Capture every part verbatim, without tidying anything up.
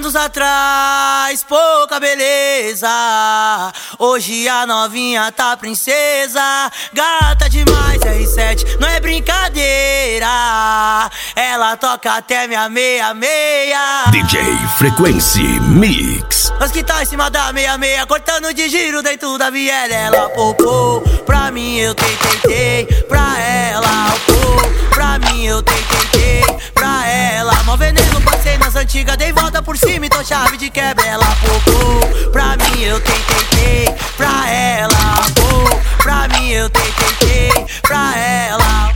Anos atrás, pouca beleza. Hoje a novinha tá princesa. Gata demais, R sete, não é brincadeira. Ela toca até minha meia-meia. D J Frequency Mix. Nós que tá em cima da meia-meia, cortando de giro dentro da viela. Ela popou, pra mim eu tei, tei, tei. Pra ela, pô, pra mim eu tei, tei, tei. Pra ela, mó veneno, passei nas antigas. Dei volta por cima e tô chave de quebra. Ela popou, pra mim eu tei, tei, tei. Pra ela, pô, pra mim eu tei, tei, tei. Pra ela.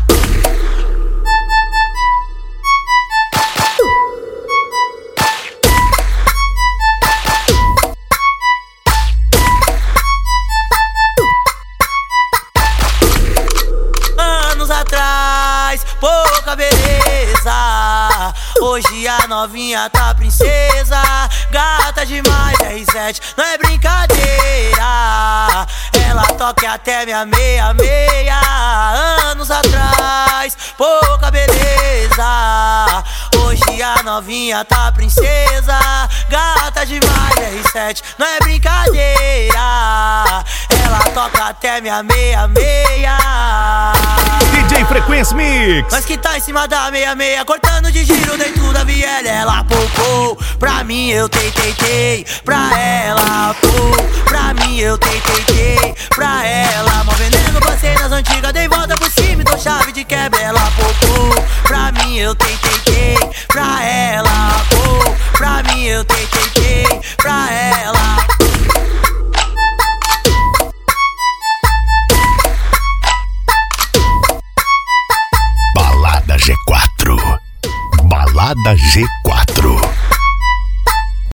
Atrás, pouca beleza. Hoje a novinha tá princesa. Gata demais, R sete, não é brincadeira. Ela toca até minha meia-meia. Anos atrás, pouca beleza. Hoje a novinha tá princesa. Gata demais, R sete, não é brincadeira. Ela toca até minha meia-meia. D J Frequency Mix. Nós que tá em cima da meia-meia, cortando de giro dentro da viela. Ela popou, pra mim eu tei, tei, tei. Pra ela, pô, pra mim eu tei, tei, tei. Pra ela, mó veneno, passei nas antigas. Dei volta por cima e tô chave de quebra. Ela popou, pra mim eu tei, tei, tei. Pra ela, pô, pra mim eu tei, tei, tei. Pra ela. Balada G quatro. Balada G quatro.